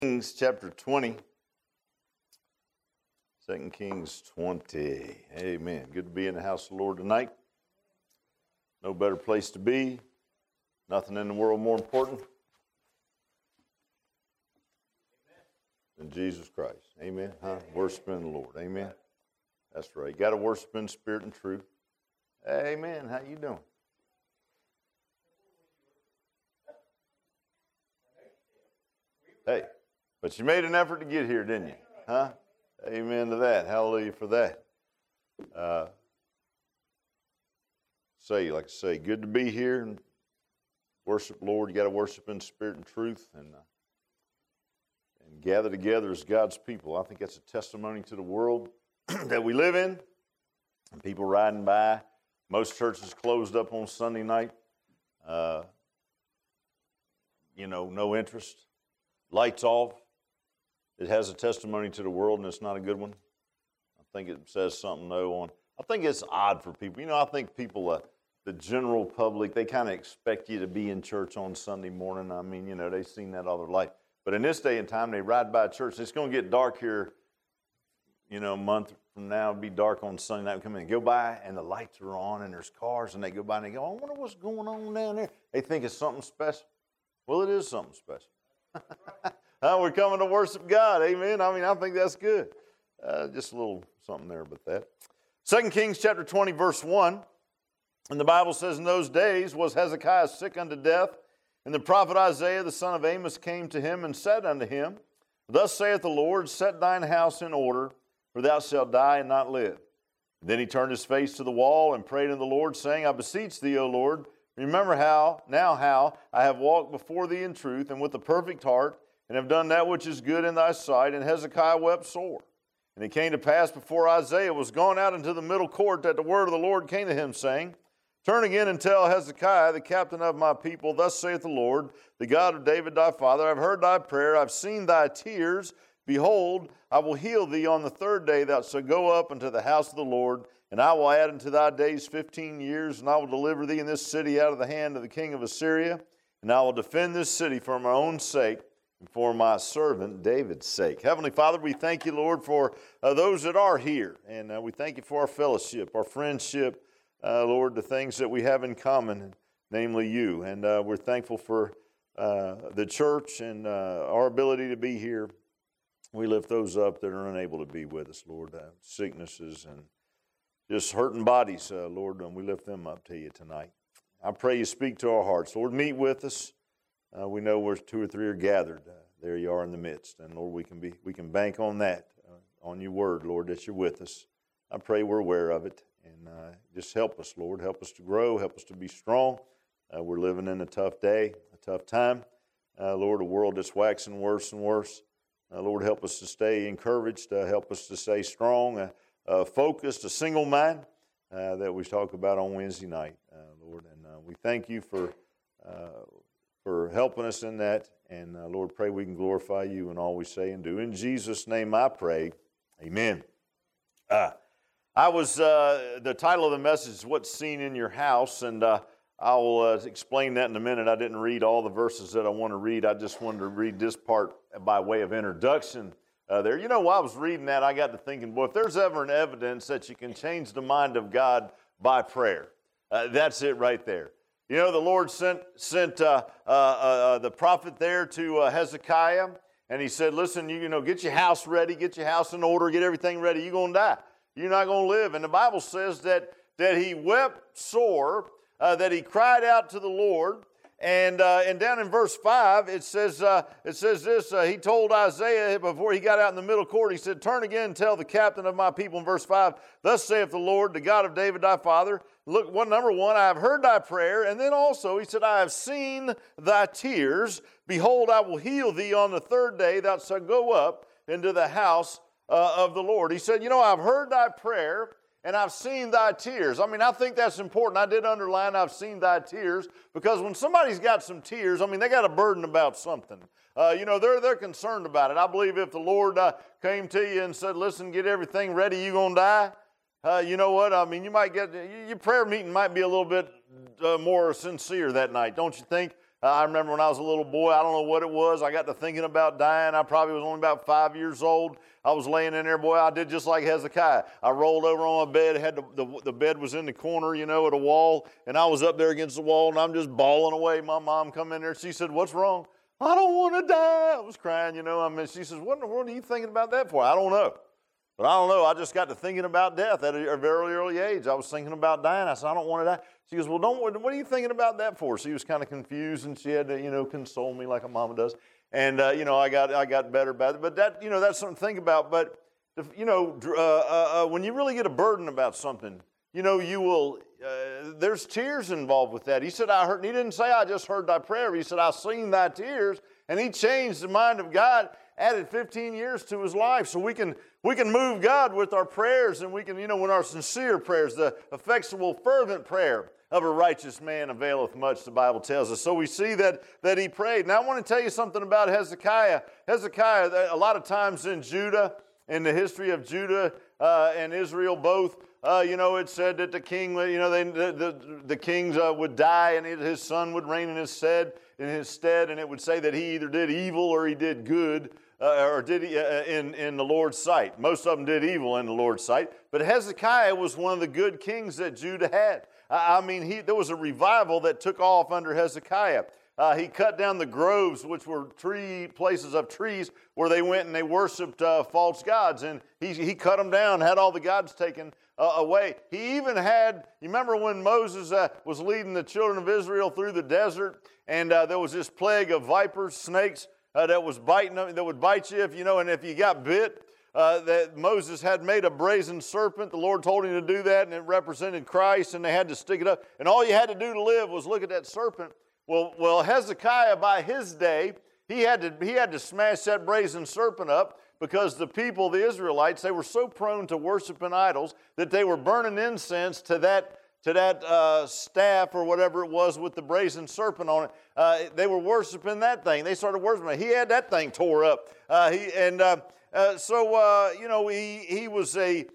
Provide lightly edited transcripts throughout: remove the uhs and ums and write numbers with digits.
Kings chapter 20. 2 Kings 20. Amen. Good to be in the house of the Lord tonight. No better place to be. Nothing in the world more important than Jesus Christ. Amen. Worshiping the Lord. Amen. That's right. You got to worship in spirit and truth. Amen. How you doing? Hey, but you made an effort to get here, didn't you? Huh? Amen to that. Hallelujah for that. Like I say, good to be here and worship Lord. You got to worship in spirit and truth and gather together as God's people. I think that's a testimony to the world that we live in. And people riding by. Most churches closed up on Sunday night. No interest. Lights off. It has a testimony to the world, and it's not a good one. I think it says something, though, I think it's odd for people. I think people, the general public, they kind of expect you to be in church on Sunday morning. I mean, they've seen that all their life. But in this day and time, they ride by a church. It's going to get dark here, a month from now. It'll be dark on Sunday night. We come in and go by, and the lights are on, and there's cars, and they go by, and they go, I wonder what's going on down there. They think it's something special. Well, it is something special. We're coming to worship God. Amen. I think that's good. Just a little something there about that. 2 Kings chapter 20, verse 1. And the Bible says, in those days was Hezekiah sick unto death, and the prophet Isaiah the son of Amos came to him and said unto him, Thus saith the Lord, set thine house in order, for thou shalt die and not live. And then he turned his face to the wall and prayed unto the Lord, saying, I beseech thee, O Lord, remember how I have walked before thee in truth and with a perfect heart, and have done that which is good in thy sight. And Hezekiah wept sore. And it came to pass before Isaiah was gone out into the middle court that the word of the Lord came to him, saying, Turn again and tell Hezekiah, the captain of my people, Thus saith the Lord, the God of David thy father, I have heard thy prayer, I have seen thy tears. Behold, I will heal thee on the third day, thou shalt go up into the house of the Lord, and I will add unto thy days 15 years, and I will deliver thee in this city out of the hand of the king of Assyria, and I will defend this city for my own sake, and for my servant David's sake. Heavenly Father, we thank you, Lord, for those that are here. And we thank you for our fellowship, our friendship, Lord, the things that we have in common, namely you. And we're thankful for the church and our ability to be here. We lift those up that are unable to be with us, Lord. Sicknesses and just hurting bodies, Lord, and we lift them up to you tonight. I pray you speak to our hearts. Lord, meet with us. We know where two or three are gathered. There you are in the midst. And Lord, we can bank on that, on your word, Lord, that you're with us. I pray we're aware of it. And just help us, Lord. Help us to grow. Help us to be strong. We're living in a tough day, a tough time. Lord, a world that's waxing worse and worse. Lord, help us to stay encouraged. Help us to stay strong, focused, a single mind that we talk about on Wednesday night, Lord. And we thank you for helping us in that. And Lord, pray we can glorify you in all we say and do. In Jesus' name I pray. Amen. The title of the message is What's Seen in Your House, and I'll explain that in a minute. I didn't read all the verses that I want to read. I just wanted to read this part by way of introduction there. While I was reading that, I got to thinking, boy, if there's ever an evidence that you can change the mind of God by prayer, that's it right there. The Lord sent the prophet there to Hezekiah, and he said, listen, get your house ready, get your house in order, get everything ready. You're going to die. You're not going to live. And the Bible says that he wept sore, that he cried out to the Lord. And down in verse 5, it says this, he told Isaiah before he got out in the middle court, he said, Turn again and tell the captain of my people, in verse 5, Thus saith the Lord, the God of David thy father, Look, number one, I have heard thy prayer. And then also he said, I have seen thy tears. Behold, I will heal thee on the third day. Thou shalt go up into the house of the Lord. He said, I've heard thy prayer and I've seen thy tears. I think that's important. I did underline I've seen thy tears, because when somebody's got some tears, they got a burden about something. They're concerned about it. I believe if the Lord came to you and said, listen, get everything ready, you're going to die. You know what? You might get, your prayer meeting might be a little bit more sincere that night, don't you think? I remember when I was a little boy, I don't know what it was. I got to thinking about dying. I probably was only about 5 years old. I was laying in there, boy, I did just like Hezekiah. I rolled over on my bed. The bed was in the corner, you know, at a wall, and I was up there against the wall, and I'm just bawling away. My mom come in there. She said, "What's wrong?" "I don't want to die." I was crying, you know. I mean, she says, "What in the world are you thinking about that for?" "I don't know." But I don't know. I just got to thinking about death at a very early age. I was thinking about dying. I said, "I don't want to die." She goes, "Well, what are you thinking about that for?" She was kind of confused, and she had to, you know, console me like a mama does. And, you know, I got better about it. But that, you know, that's something to think about. But, you know, when you really get a burden about something, you know, you will, there's tears involved with that. He said, "I heard," he didn't say, "I just heard thy prayer." He said, "I seen thy tears." And he changed the mind of God, added 15 years to his life. So we can move God with our prayers, and we can, you know, when our sincere prayers, the effectual, fervent prayer of a righteous man availeth much, the Bible tells us. So we see that he prayed. Now I want to tell you something about Hezekiah. Hezekiah, a lot of times in Judah, in the history of Judah and Israel both, you know, it said that the king, you know, the kings would die, and his son would reign in his stead, and it would say that he either did evil or he did good, or did he, in the Lord's sight. Most of them did evil in the Lord's sight, but Hezekiah was one of the good kings that Judah had. I mean, there was a revival that took off under Hezekiah. He cut down the groves, which were places of trees where they went and they worshiped false gods. And he cut them down, had all the gods taken away. He even had, you remember when Moses was leading the children of Israel through the desert, and there was this plague of vipers, snakes, that was biting them, that would bite you if you know, and if you got bit, that Moses had made a brazen serpent. The Lord told him to do that, and it represented Christ, and they had to stick it up. And all you had to do to live was look at that serpent. Well, Hezekiah, by his day, he had to smash that brazen serpent up, because the people, the Israelites, they were so prone to worshiping idols that they were burning incense to that staff or whatever it was with the brazen serpent on it. They were worshiping that thing. They started worshiping it. He had that thing tore up. You know, he was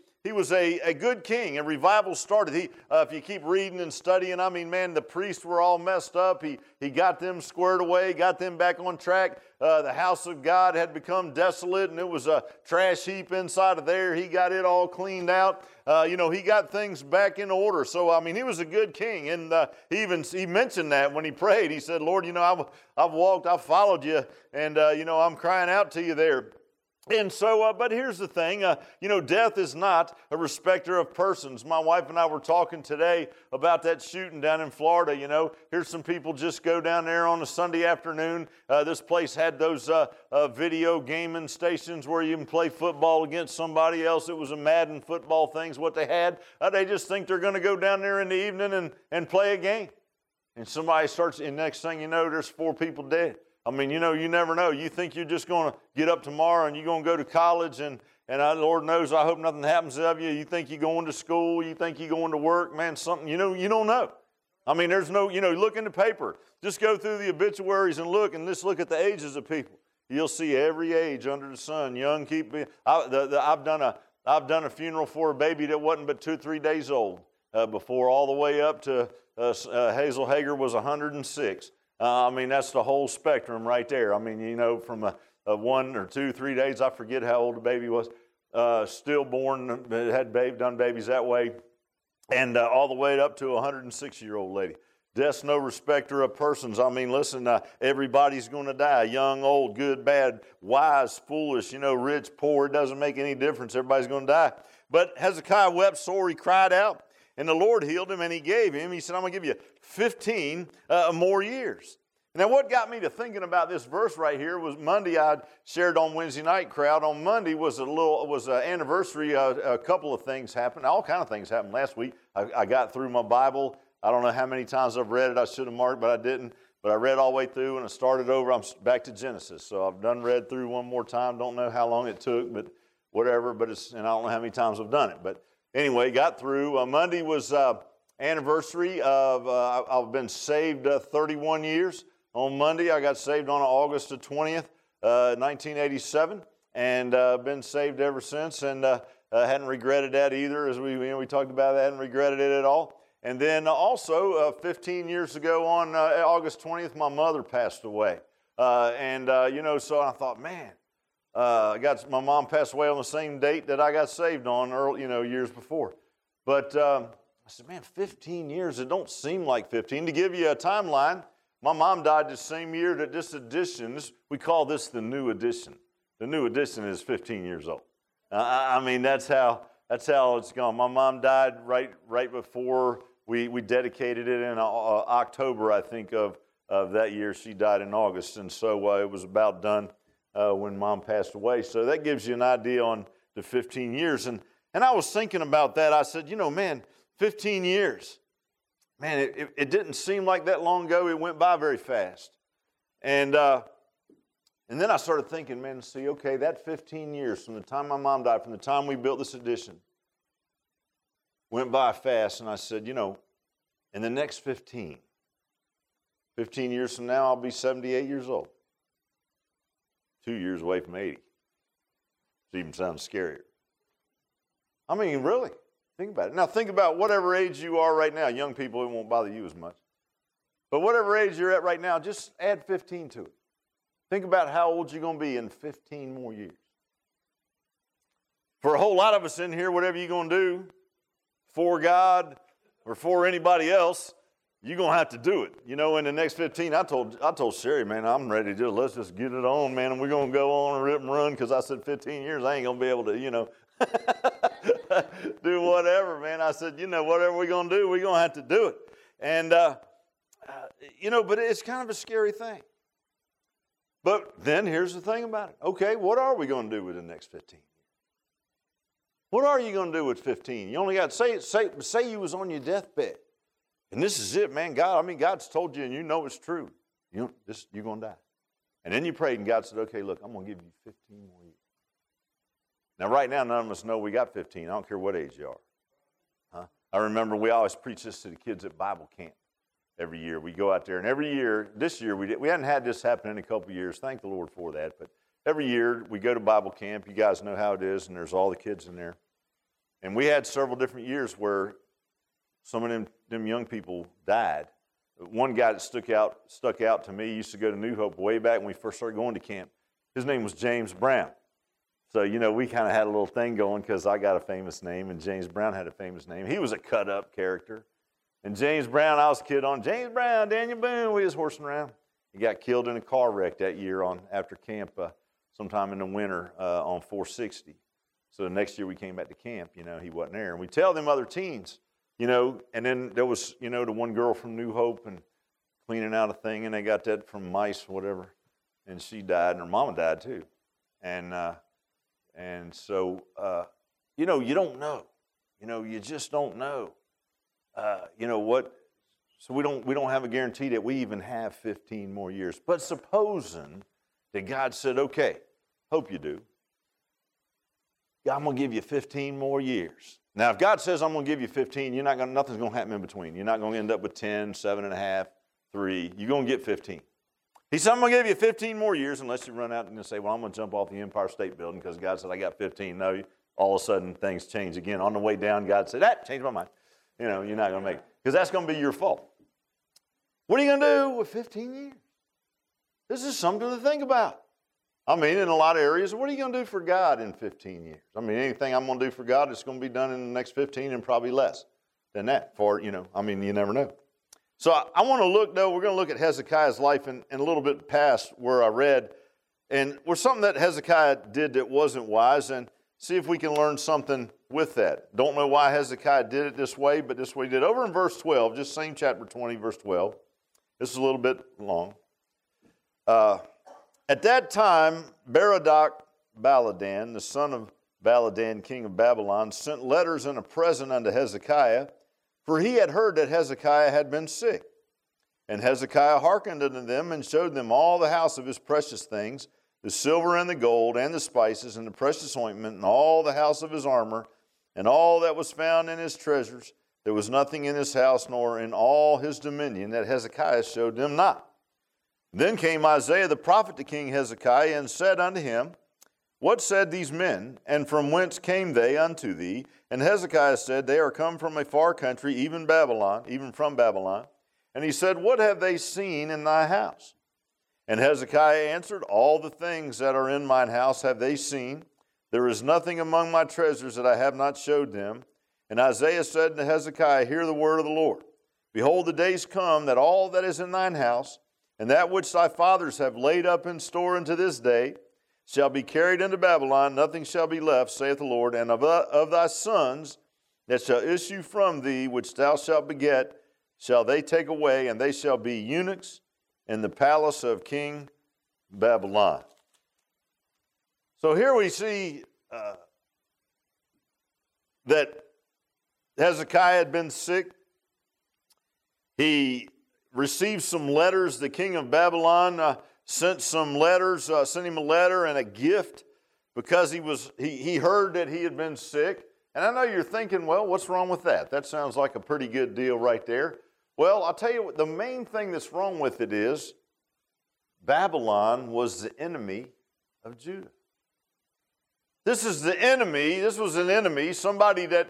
a good king. A revival started. If you keep reading and studying, I mean, man, the priests were all messed up. He got them squared away, got them back on track. The house of God had become desolate, and it was a trash heap inside of there. He got it all cleaned out. You know, he got things back in order. So, I mean, he was a good king. And he mentioned that when he prayed. He said, "Lord, you know, I've followed you, and, you know, I'm crying out to you there." And so, but here's the thing, you know, death is not a respecter of persons. My wife and I were talking today about that shooting down in Florida. You know, here's some people just go down there on a Sunday afternoon. This place had those video gaming stations where you can play football against somebody else. It was a Madden football thing's what they had. They just think they're going to go down there in the evening and play a game. And somebody starts, and next thing you know, there's 4 people dead. I mean, you know, you never know. You think you're just going to get up tomorrow and you're going to go to college, and Lord knows, I hope nothing happens to you. You think you're going to school. You think you're going to work. Man, something, you know, you don't know. I mean, there's no, you know, look in the paper. Just go through the obituaries and look, and just look at the ages of people. You'll see every age under the sun. Young, keep being. I've done a funeral for a baby that wasn't but 2 or 3 days old before, all the way up to Hazel Hager was 106. I mean, that's the whole spectrum right there. I mean, you know, from a 1 or 2, 3 days, I forget how old the baby was, stillborn, had done babies that way, and all the way up to a 106-year-old lady. Death's no respecter of persons. I mean, listen, everybody's going to die, young, old, good, bad, wise, foolish, you know, rich, poor. It doesn't make any difference. Everybody's going to die. But Hezekiah wept sore. He cried out. And the Lord healed him, and he gave him, he said, "I'm going to give you 15 more years." Now, what got me to thinking about this verse right here was Monday. I shared on Wednesday night crowd. On Monday was an anniversary. A couple of things happened. All kind of things happened last week. I got through my Bible. I don't know how many times I've read it. I should have marked, but I didn't. But I read all the way through, and I started over. I'm back to Genesis. So I've done read through one more time. Don't know how long it took, but whatever. And I don't know how many times I've done it. But anyway, got through. Monday was anniversary of, I've been saved 31 years. On Monday, I got saved on August the 20th, 1987, and been saved ever since, and hadn't regretted that either, as we talked about that, hadn't regretted it at all. And then also 15 years ago on August 20th, my mother passed away. So I thought, man, my mom passed away on the same date that I got saved on early, years before. But I said, man, 15 years, it don't seem like 15. To give you a timeline, my mom died the same year that this edition, we call this the new edition. The new edition is 15 years old. That's how it's gone. My mom died right before we dedicated it in October, I think, of that year. She died in August, and so it was about done when Mom passed away. So that gives you an idea on the 15 years. And I was thinking about that. I said, 15 years. Man, it didn't seem like that long ago. It went by very fast. And then I started thinking, man, that 15 years from the time my mom died, from the time we built this addition, went by fast. And I said, in the next 15 years from now, I'll be 78 years old. 2 years away from 80. It even sounds scarier. Really, think about it. Now, think about whatever age you are right now. Young people, it won't bother you as much. But whatever age you're at right now, just add 15 to it. Think about how old you're going to be in 15 more years. For a whole lot of us in here, whatever you're going to do for God or for anybody else, you're going to have to do it. In the next 15, I told Sherry, man, I'm ready to let's just get it on, man, and we're going to go on and rip and run, because I said 15 years, I ain't going to be able to, do whatever, man. I said, whatever we're going to do, we're going to have to do it. And, but it's kind of a scary thing. But then here's the thing about it. Okay, what are we going to do with the next 15 years? What are you going to do with 15? You only got, say you was on your deathbed. And this is it, man. God's told you, and it's true. You're going to die. And then you prayed, and God said, okay, look, I'm going to give you 15 more years. Now, right now, none of us know we got 15. I don't care what age you are. Huh? I remember we always preach this to the kids at Bible camp every year. We go out there, and every year, this year, we hadn't had this happen in a couple of years. Thank the Lord for that. But every year, we go to Bible camp. You guys know how it is, and there's all the kids in there. And we had several different years where some of them young people died. One guy that stuck out to me, used to go to New Hope way back when we first started going to camp. His name was James Brown. So, we kind of had a little thing going because I got a famous name and James Brown had a famous name. He was a cut-up character. And James Brown, I was a kid on James Brown, Daniel Boone, we was horsing around. He got killed in a car wreck that year after camp sometime in the winter on 460. So the next year we came back to camp, he wasn't there. And we tell them other teens, and then there was, the one girl from New Hope and cleaning out a thing, and they got that from mice, whatever, and she died, and her mama died too. And so, you don't know. You just don't know. What? So we don't have a guarantee that we even have 15 more years. But supposing that God said, okay, hope you do. I'm going to give you 15 more years. Now, if God says I'm going to give you 15, nothing's going to happen in between. You're not going to end up with 10, 7.5, 3. You're going to get 15. He said, I'm going to give you 15 more years, unless you run out and say, well, I'm going to jump off the Empire State Building because God said I got 15. No, all of a sudden things change again. On the way down, God said, changed my mind. You're not going to make it, because that's going to be your fault. What are you going to do with 15 years? This is something to think about. In a lot of areas, what are you going to do for God in 15 years? Anything I'm going to do for God, it's going to be done in the next 15 and probably less than that. You never know. So I want to look, though, we're going to look at Hezekiah's life and a little bit past where I read. And where something that Hezekiah did that wasn't wise, and see if we can learn something with that. Don't know why Hezekiah did it this way, but this way he did. Over in verse 12, just same chapter 20, verse 12. This is a little bit long. At that time, Baladan, the son of Baladan, king of Babylon, sent letters and a present unto Hezekiah, for he had heard that Hezekiah had been sick. And Hezekiah hearkened unto them and showed them all the house of his precious things, the silver and the gold and the spices and the precious ointment and all the house of his armor and all that was found in his treasures. There was nothing in his house nor in all his dominion that Hezekiah showed them not. Then came Isaiah the prophet to King Hezekiah and said unto him, What said these men, and from whence came they unto thee? And Hezekiah said, They are come from a far country, even from Babylon. And he said, What have they seen in thy house? And Hezekiah answered, All the things that are in mine house have they seen. There is nothing among my treasures that I have not showed them. And Isaiah said to Hezekiah, Hear the word of the Lord. Behold, the days come that all that is in thine house, and that which thy fathers have laid up in store unto this day, shall be carried into Babylon. Nothing shall be left, saith the Lord. And of thy sons that shall issue from thee, which thou shalt beget, shall they take away, and they shall be eunuchs in the palace of King Babylon. So here we see that Hezekiah had been sick. He received some letters. The king of Babylon sent him a letter and a gift because he heard that he had been sick. And I know you're thinking, well, what's wrong with that? That sounds like a pretty good deal right there. Well, I'll tell you what, the main thing that's wrong with it is Babylon was the enemy of Judah. This was an enemy, somebody that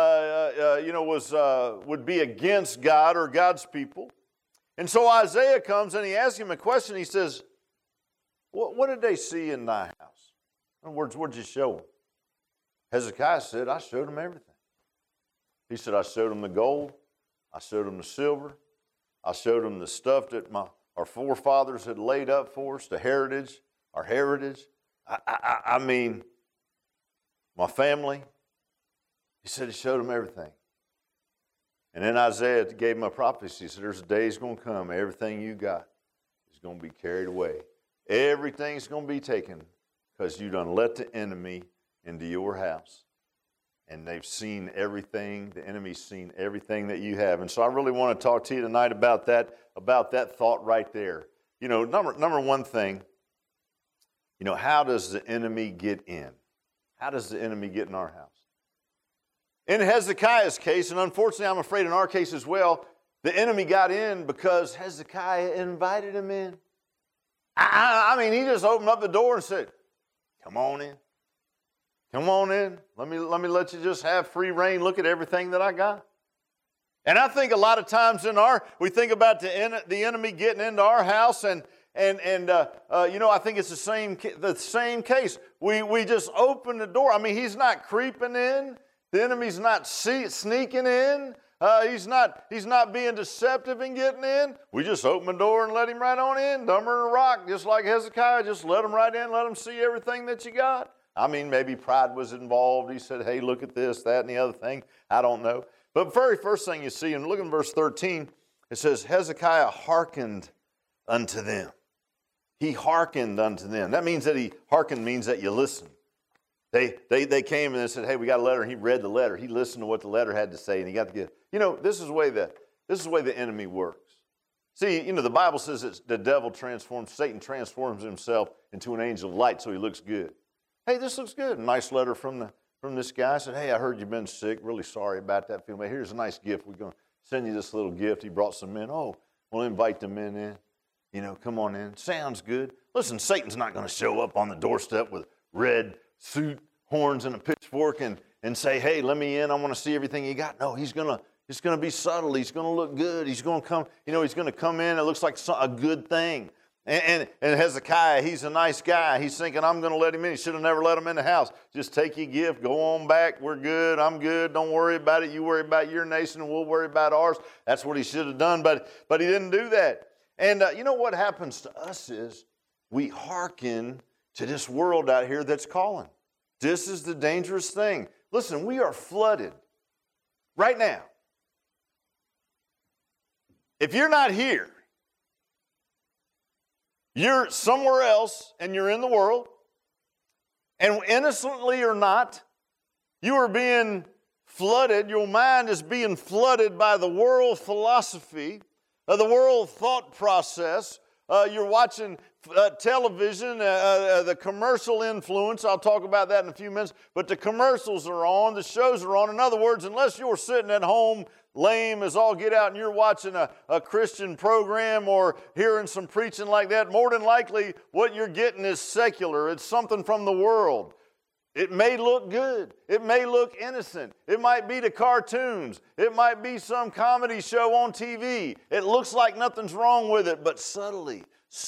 would be against God or God's people. And so Isaiah comes and he asks him a question. He says, what did they see in thy house? In other words, what did you show them? Hezekiah said, I showed them everything. He said, I showed them the gold. I showed them the silver. I showed them the stuff that our forefathers had laid up for us, our heritage. I mean, my family. He said he showed them everything. And then Isaiah gave him a prophecy. He said, there's a day is going to come. Everything you got is going to be carried away. Everything's going to be taken because you done let the enemy into your house. And they've seen everything. The enemy's seen everything that you have. And so I really want to talk to you tonight about that thought right there. You know, number one thing, you know, how does the enemy get in? How does the enemy get in our house? In Hezekiah's case, and unfortunately I'm afraid in our case as well, the enemy got in because Hezekiah invited him in. I mean, he just opened up the door and said, come on in. Come on in. Let me let you just have free reign. Look at everything that I got. And I think a lot of times we think about the enemy getting into our house and I think it's the same case. We just open the door. I mean, he's not creeping in. The enemy's not sneaking in. He's not being deceptive and getting in. We just open the door and let him right on in. Dumber than a rock, just like Hezekiah. Just let him right in. Let him see everything that you got. I mean, maybe pride was involved. He said, hey, look at this, that, and the other thing. I don't know. But very first thing you see, and look in verse 13, it says, Hezekiah hearkened unto them. He hearkened unto them. That means hearkened means that you listen. They came and they said, hey, we got a letter. And he read the letter. He listened to what the letter had to say, and he got the gift. You know, this is the way the enemy works. See, you know, the Bible says that Satan transforms himself into an angel of light so he looks good. Hey, this looks good. A nice letter from this guy. I said, hey, I heard you've been sick. Really sorry about that feeling. Hey, here's a nice gift. We're going to send you this little gift. He brought some men. Oh, we'll invite the men in. You know, come on in. Sounds good. Listen, Satan's not going to show up on the doorstep with red suit, horns, and a pitchfork and say, hey, let me in. I want to see everything you got. No, it's going to be subtle. He's going to look good. He's going to come, he's going to come in. It looks like a good thing. And Hezekiah, he's a nice guy. He's thinking, I'm going to let him in. He should have never let him in the house. Just take your gift. Go on back. We're good. I'm good. Don't worry about it. You worry about your nation and we'll worry about ours. That's what he should have done, but he didn't do that. And you know what happens to us is we hearken to this world out here that's calling. This is the dangerous thing. Listen, we are flooded right now. If you're not here, you're somewhere else and you're in the world, and innocently or not, you are being flooded. Your mind is being flooded by the world philosophy, the world thought process, You're watching television, the commercial influence. I'll talk about that in a few minutes. But the commercials are on, the shows are on. In other words, unless you're sitting at home lame as all get out and you're watching a Christian program or hearing some preaching like that, more than likely what you're getting is secular. It's something from the world. It may look good. It may look innocent. It might be the cartoons. It might be some comedy show on TV. It looks like nothing's wrong with it, but subtly,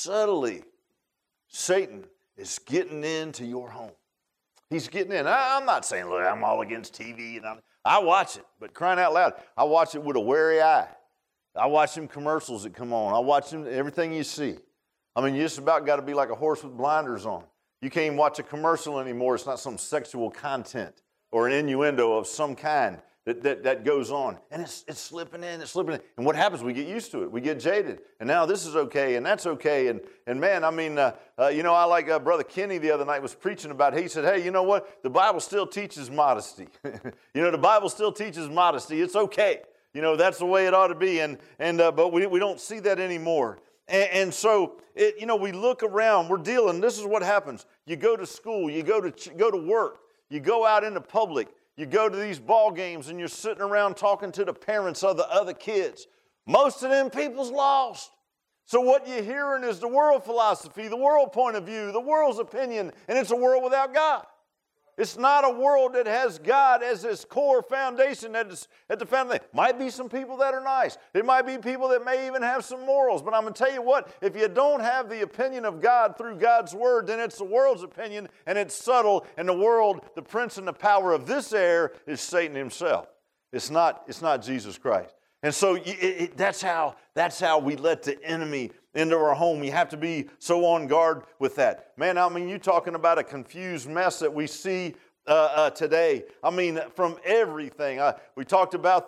Satan is getting into your home. He's getting in. I'm not saying, look, I'm all against TV. And I watch it, but crying out loud, I watch it with a wary eye. I watch them commercials that come on. I watch them, everything you see. I mean, you just about got to be like a horse with blinders on. You can't even watch a commercial anymore. It's not some sexual content or an innuendo of some kind that goes on. And it's slipping in, it's slipping in. And what happens? We get used to it. We get jaded. And now this is okay and that's okay. And man, I mean, I like Brother Kenny the other night was preaching about it. He said, hey, you know what? The Bible still teaches modesty. The Bible still teaches modesty. It's okay. That's the way it ought to be. But we don't see that anymore. And so, we look around, we're dealing, this is what happens. You go to school, you go to work, you go out into public, you go to these ball games and you're sitting around talking to the parents of the other kids. Most of them people's lost. So what you're hearing is the world philosophy, the world point of view, the world's opinion, and it's a world without God. It's not a world that has God as its core foundation that is at the foundation. Might be some people that are nice. It might be people that may even have some morals. But I'm going to tell you what, if you don't have the opinion of God through God's Word, then it's the world's opinion, and it's subtle, and the world, the prince and the power of this air is Satan himself. It's not Jesus Christ. And so that's how we let the enemy into our home. You have to be so on guard with that. Man, I mean, you're talking about a confused mess that we see today. I mean, from everything. We talked about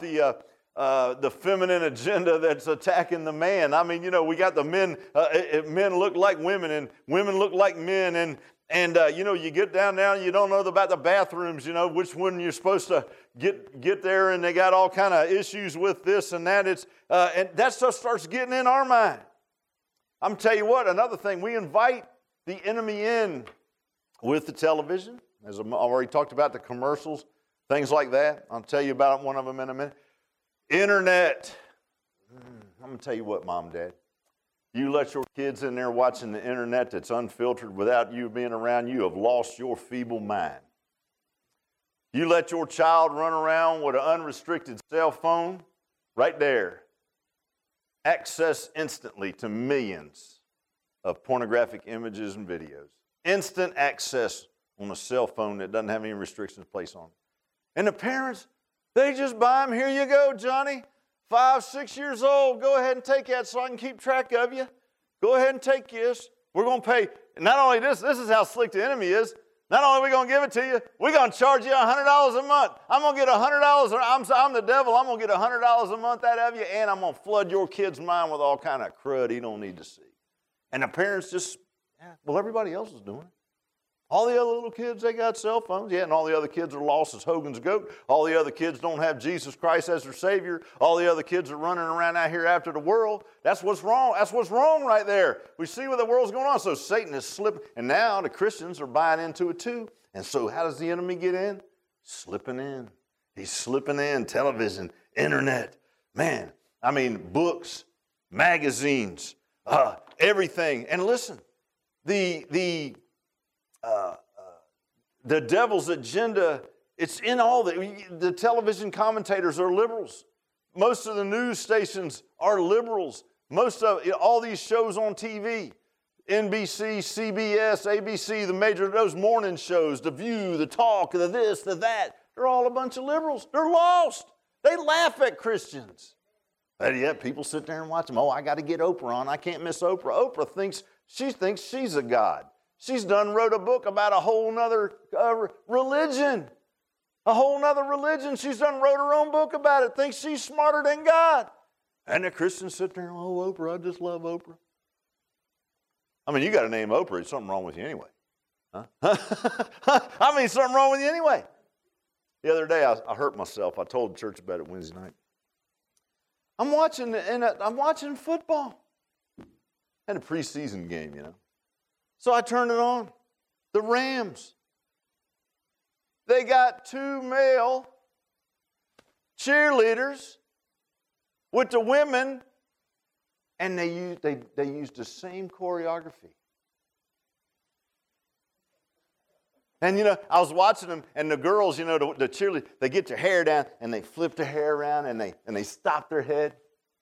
the feminine agenda that's attacking the man. I mean, we got the men. Men look like women, and women look like men, and you get down there and you don't know about the bathrooms, which one you're supposed to get there, and they got all kind of issues with this and that. And that stuff starts getting in our mind. I'm telling you what, another thing, we invite the enemy in with the television, as I already talked about, the commercials, things like that. I'll tell you about one of them in a minute. Internet. I'm going to tell you what, Mom, Dad. You let your kids in there watching the internet that's unfiltered without you being around, you have lost your feeble mind. You let your child run around with an unrestricted cell phone, right there. Access instantly to millions of pornographic images and videos. Instant access on a cell phone that doesn't have any restrictions placed on it. And the parents, they just buy them. Here you go, Johnny. 5, 6 years old. Go ahead and take that so I can keep track of you. Go ahead and take this. We're going to pay. Not only this is how slick the enemy is. Not only are we going to give it to you, we're going to charge you $100 a month. I'm going to get $100. I'm the devil. I'm going to get $100 a month out of you, and I'm going to flood your kid's mind with all kind of crud he don't need to see. And the parents just, everybody else is doing it. All the other little kids, they got cell phones. Yeah, and all the other kids are lost as Hogan's goat. All the other kids don't have Jesus Christ as their Savior. All the other kids are running around out here after the world. That's what's wrong. That's what's wrong right there. We see what the world's going on. So Satan is slipping. And now the Christians are buying into it too. And so how does the enemy get in? Slipping in. He's slipping in. Television, internet. Man, I mean, books, magazines, everything. And listen, the devil's agenda, it's in all the television commentators are liberals. Most of the news stations are liberals. Most of all these shows on TV, NBC, CBS, ABC, those morning shows, The View, The Talk, the this, the that, they're all a bunch of liberals. They're lost. They laugh at Christians. But yet people sit there and watch them. Oh, I got to get Oprah on. I can't miss Oprah. Oprah thinks she's a god. She's wrote a book about a whole nother religion. A whole nother religion. She's wrote her own book about it. Thinks she's smarter than God. And the Christians sit there, oh, Oprah, I just love Oprah. I mean, you got to name Oprah. There's something wrong with you anyway. Huh? I mean, something wrong with you anyway. The other day, I hurt myself. I told the church about it Wednesday night. I'm watching football. Had a preseason game, So I turned it on. The Rams. They got 2 male cheerleaders with the women, and they used the same choreography. And, I was watching them, and the girls, the cheerleaders, they get their hair down, and they flip their hair around, and they stop their head.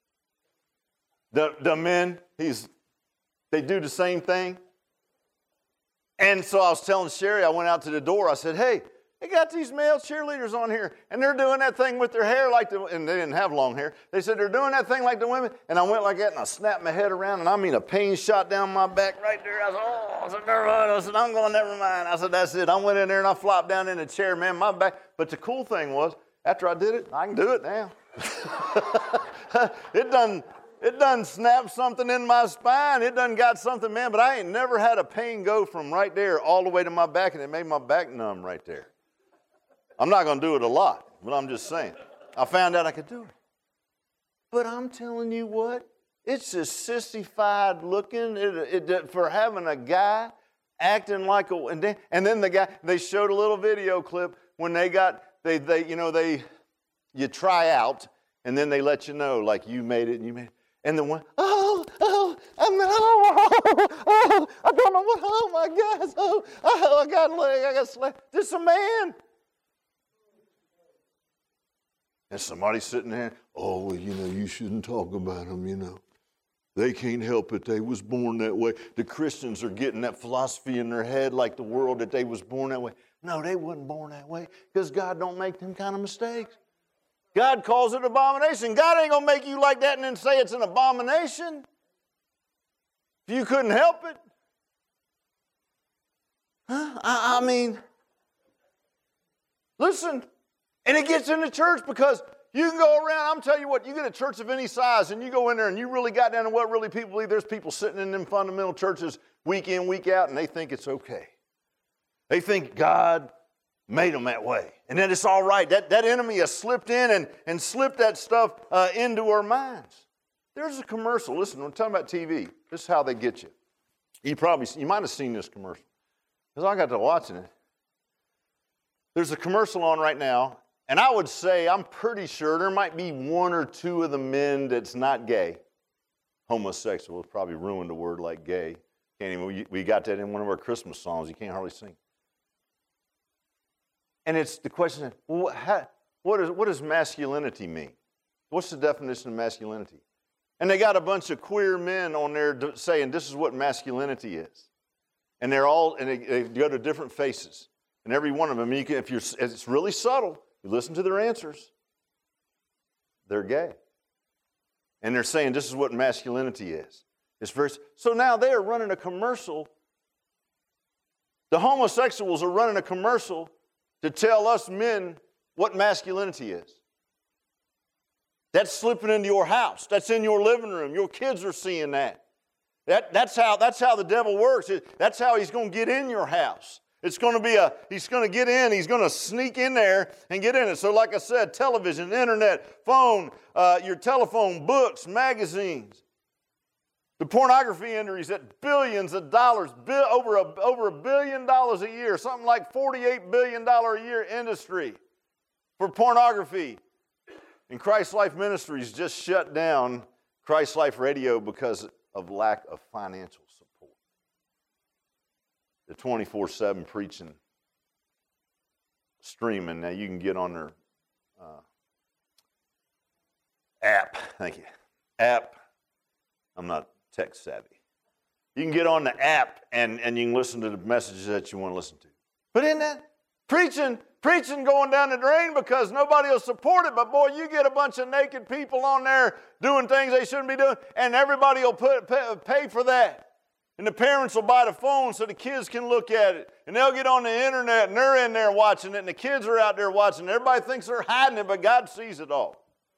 The men, they do the same thing. And so I was telling Sherry, I went out to the door, I said, hey, they got these male cheerleaders on here, and they're doing that thing with their hair and they didn't have long hair. They said they're doing that thing like the women, and I went like that, and I snapped my head around, and a pain shot down my back right there. I said, never mind. I said, I'm going, never mind. I said, that's it. I went in there, and I flopped down in the chair, man, my back. But the cool thing was, after I did it, I can do it now. It done snapped something in my spine. It done got something, man, but I ain't never had a pain go from right there all the way to my back, and it made my back numb right there. I'm not going to do it a lot, but I'm just saying. I found out I could do it. But I'm telling you what, it's just sissified looking for having a guy acting like a, and then the guy, they showed a little video clip when you try out, and then they let you know, like, you made it, and you made it. And the one, I don't know what, oh my gosh, I got a leg, I got slapped. This is a man. And somebody's sitting there, you shouldn't talk about them, They can't help it. They was born that way. The Christians are getting that philosophy in their head like the world that they was born that way. No, they wasn't born that way because God don't make them kind of mistakes. God calls it abomination. God ain't going to make you like that and then say it's an abomination if you couldn't help it. I mean, listen. And it gets in the church because you can go around, I'm telling you what, you get a church of any size and you go in there and you really got down to what really people believe. There's people sitting in them fundamental churches week in, week out, and they think it's okay. They think God made them that way. And that it's all right. That enemy has slipped in and slipped that stuff into our minds. There's a commercial. Listen, I'm talking about TV. This is how they get you. You might have seen this commercial because I got to watching it. There's a commercial on right now. And I would say, I'm pretty sure there might be 1 or 2 of the men that's not gay. Homosexual, probably ruined the word like gay. We got that in one of our Christmas songs. You can't hardly sing. And it's the question, what does masculinity mean? What's the definition of masculinity? And they got a bunch of queer men on there saying this is what masculinity is. And they go to different faces. And every one of them, it's really subtle. You listen to their answers. They're gay. And they're saying this is what masculinity is. So now they are running a commercial. The homosexuals are running a commercial to tell us men what masculinity is. That's slipping into your house. That's in your living room. Your kids are seeing that. That's how the devil works. That's how he's going to get in your house. It's going to be he's going to get in, he's going to sneak in there and get in it. So like I said, television, internet, phone, your telephone, books, magazines. The pornography industry is at billions of dollars, over $1 billion a year, something like $48 billion a year industry for pornography. And Christ Life Ministries just shut down Christ Life Radio because of lack of financial support. The 24/7 preaching, streaming. Now you can get on their app. Thank you. App. I'm not tech savvy. You can get on the app and you can listen to the messages that you want to listen to. But in that preaching going down the drain because nobody will support it. But boy, you get a bunch of naked people on there doing things they shouldn't be doing, and everybody will pay for that. And the parents will buy the phone so the kids can look at it. And they'll get on the internet and they're in there watching it. And the kids are out there watching it. Everybody thinks they're hiding it, but God sees it all.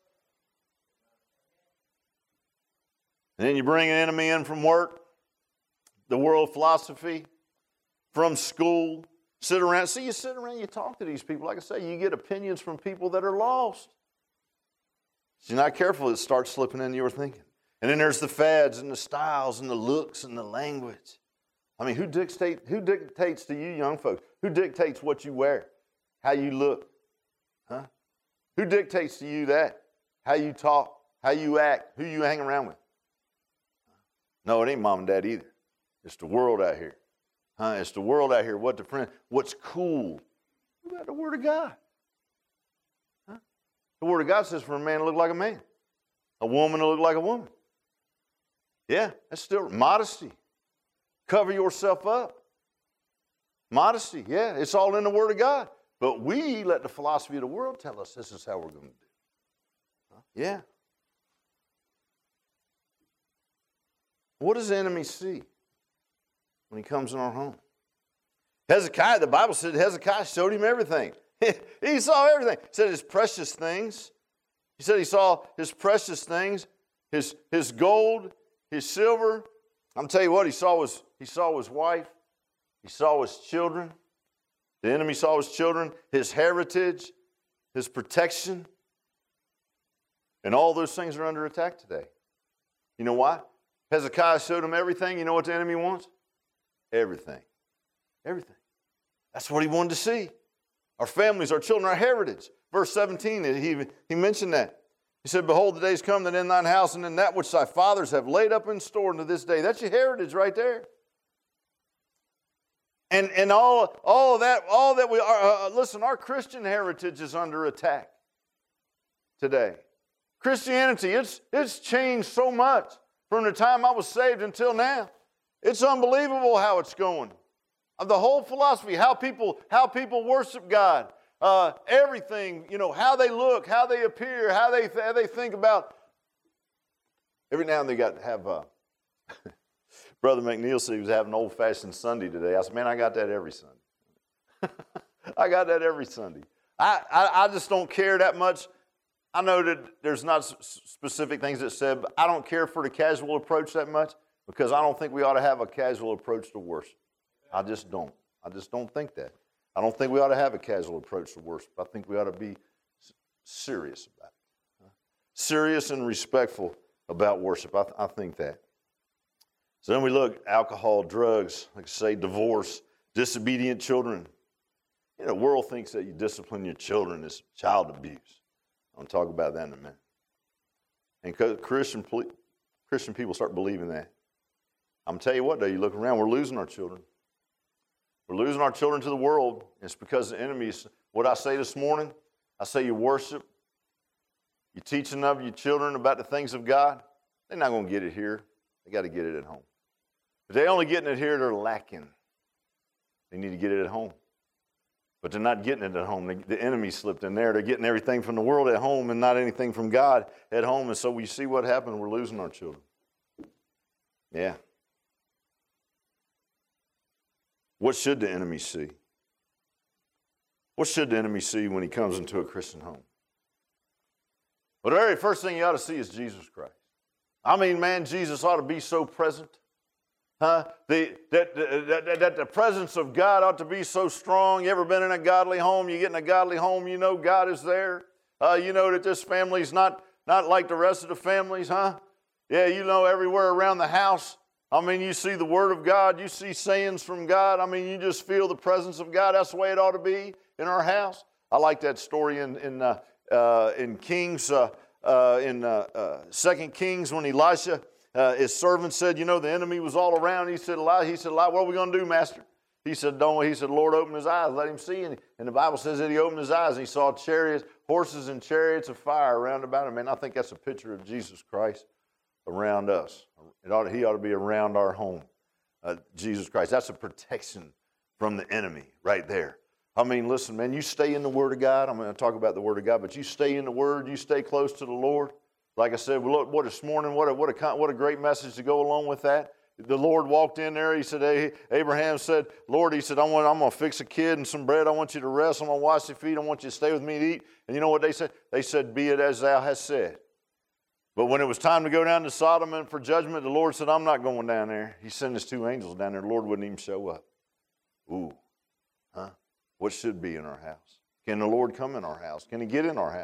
And then you bring an enemy in from work, the world philosophy, from school. Sit around, you talk to these people. Like I say, you get opinions from people that are lost. If you're not careful, it starts slipping into your thinking. And then there's the fads and the styles and the looks and the language. I mean, who dictates to you young folks? Who dictates what you wear? How you look? Huh? Who dictates to you that? How you talk? How you act? Who you hang around with? No, it ain't mom and dad either. It's the world out here. It's the world out here. What's cool? We got the Word of God. The Word of God says for a man to look like a man. A woman to look like a woman. Yeah, that's still modesty. Cover yourself up. Modesty, yeah, it's all in the Word of God. But we let the philosophy of the world tell us this is how we're going to do. Yeah. What does the enemy see when he comes in our home? Hezekiah, the Bible said Hezekiah showed him everything. He saw everything. He said his precious things. He said he saw his precious things, his gold, his silver. I'm telling you what, he saw his wife. He saw his children. The enemy saw his children, his heritage, his protection. And all those things are under attack today. You know why? Hezekiah showed him everything. You know what the enemy wants? Everything. Everything. That's what he wanted to see. Our families, our children, our heritage. Verse 17, he mentioned that. He said, behold, the days come that in thine house and in that which thy fathers have laid up in store unto this day. That's your heritage right there. And all that we are, listen, our Christian heritage is under attack today. Christianity, it's changed so much from the time I was saved until now. It's unbelievable how it's going. The whole philosophy, how people worship God, everything, how they look, how they appear, how they think about. Every now and then they got to have. Brother McNeil said he was having old-fashioned Sunday today. I said, man, I got that every Sunday. I got that every Sunday. I just don't care that much. I know that there's not specific things that said, but I don't care for the casual approach that much because I don't think we ought to have a casual approach to worship. I just don't. I just don't think that. I don't think we ought to have a casual approach to worship. I think we ought to be serious about it. Serious and respectful about worship. I think that. So then we look, alcohol, drugs, like I say, divorce, disobedient children. The world thinks that you discipline your children is child abuse. I'll talk about that in a minute. And Christian people start believing that. I'm telling you what, though, you look around, we're losing our children. We're losing our children to the world. It's because the enemies, what I say this morning, I say you worship, you're teaching of your children about the things of God. They're not going to get it here. They got to get it at home. If they're only getting it here, they're lacking. They need to get it at home. But they're not getting it at home. The enemy slipped in there. They're getting everything from the world at home and not anything from God at home. And so we see what happened. We're losing our children. Yeah. What should the enemy see? What should the enemy see when he comes into a Christian home? Well, the very first thing you ought to see is Jesus Christ. I mean, man, Jesus ought to be so present. That the presence of God ought to be so strong. You ever been in a godly home? You get in a godly home, you know God is there. You know that this family's not like the rest of the families, huh? Yeah, you know everywhere around the house. I mean, you see the Word of God. You see sayings from God. I mean, you just feel the presence of God. That's the way it ought to be in our house. I like that story in Kings, in 2 Kings when Elisha, his servant said, the enemy was all around. He said, what are we going to do, Master? He said, Lord, open his eyes, let him see. And the Bible says that he opened his eyes and he saw chariots, horses and chariots of fire around about him. And I think that's a picture of Jesus Christ around us. He ought to be around our home, Jesus Christ. That's a protection from the enemy right there. I mean, listen, man, you stay in the Word of God. I'm going to talk about the Word of God, but you stay in the Word. You stay close to the Lord. Like I said, what this morning, what a great message to go along with that. The Lord walked in there. He said, Abraham said, Lord, he said, I'm going to fix a kid and some bread. I want you to rest. I'm going to wash your feet. I want you to stay with me to eat. And you know what they said? They said, be it as thou hast said. But when it was time to go down to Sodom and for judgment, the Lord said, I'm not going down there. He sent his 2 angels down there. The Lord wouldn't even show up. Ooh, huh? What should be in our house? Can the Lord come in our house? Can he get in our house?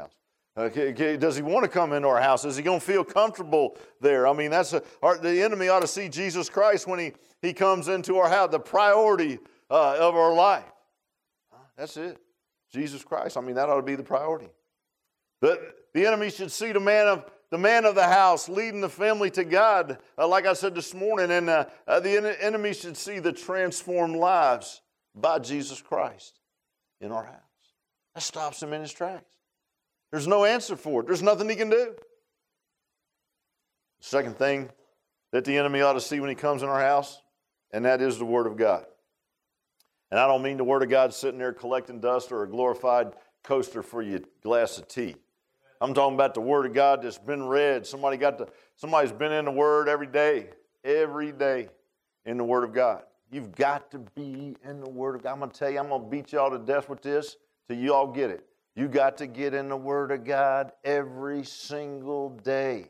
Does he want to come into our house? Is he going to feel comfortable there? I mean, the enemy ought to see Jesus Christ when he comes into our house, the priority of our life. That's it. Jesus Christ. I mean, that ought to be the priority. The enemy should see the man of the house leading the family to God, like I said this morning, and the enemy should see the transformed lives by Jesus Christ in our house. That stops him in his tracks. There's no answer for it. There's nothing he can do. The second thing that the enemy ought to see when he comes in our house, and that is the Word of God. And I don't mean the Word of God sitting there collecting dust or a glorified coaster for your glass of tea. I'm talking about the Word of God that's been read. Somebody's been in the Word every day in the Word of God. You've got to be in the Word of God. I'm going to tell you, I'm going to beat y'all to death with this till you all get it. You got to get in the Word of God every single day.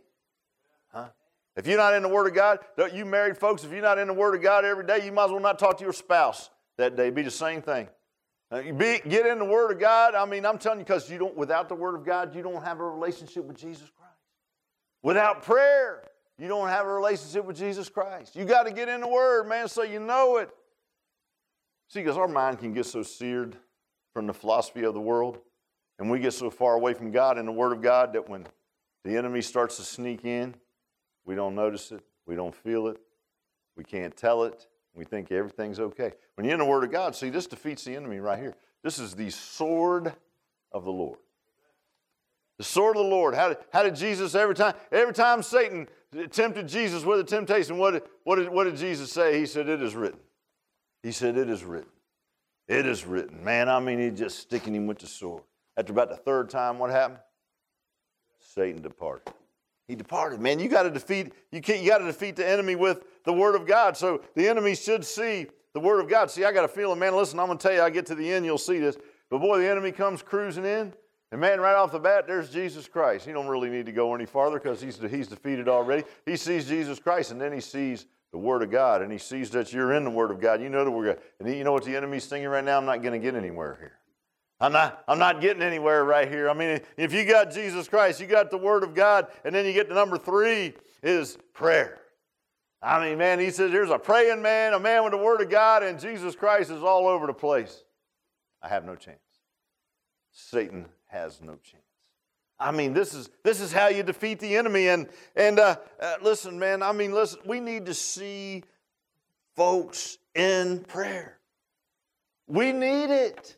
If you're not in the Word of God, you married folks, if you're not in the Word of God every day, you might as well not talk to your spouse that day. It'd be the same thing. Get in the Word of God. I mean, I'm telling you, because without the Word of God, you don't have a relationship with Jesus Christ. Without prayer, you don't have a relationship with Jesus Christ. You got to get in the Word, man, so you know it. See, because our mind can get so seared from the philosophy of the world, and we get so far away from God and the Word of God that when the enemy starts to sneak in, we don't notice it, we don't feel it, we can't tell it, we think everything's okay. When you're in the Word of God, see, this defeats the enemy right here. This is the sword of the Lord. The sword of the Lord. How did Jesus, every time Satan tempted Jesus with a temptation, what did Jesus say? He said, it is written. He said, it is written. It is written. Man, I mean, he's just sticking him with the sword. After about the third time, what happened? Satan departed. He departed. Man, you got to defeat the enemy with the Word of God. So the enemy should see the Word of God. See, I got a feeling, man, listen, I'm going to tell you, I get to the end, you'll see this. But boy, the enemy comes cruising in, and man, right off the bat, there's Jesus Christ. He don't really need to go any farther because he's defeated already. He sees Jesus Christ, and then he sees the Word of God, and he sees that you're in the Word of God. You know the Word of God. And you know what the enemy's thinking right now? I'm not going to get anywhere here. I'm not getting anywhere right here. I mean, if you got Jesus Christ, you got the Word of God, and then you get to number 3 is prayer. I mean, man, he says there's a praying man, a man with the Word of God, and Jesus Christ is all over the place. I have no chance. Satan has no chance. I mean, this is how you defeat the enemy. And listen, man, I mean, listen, we need to see folks in prayer. We need it.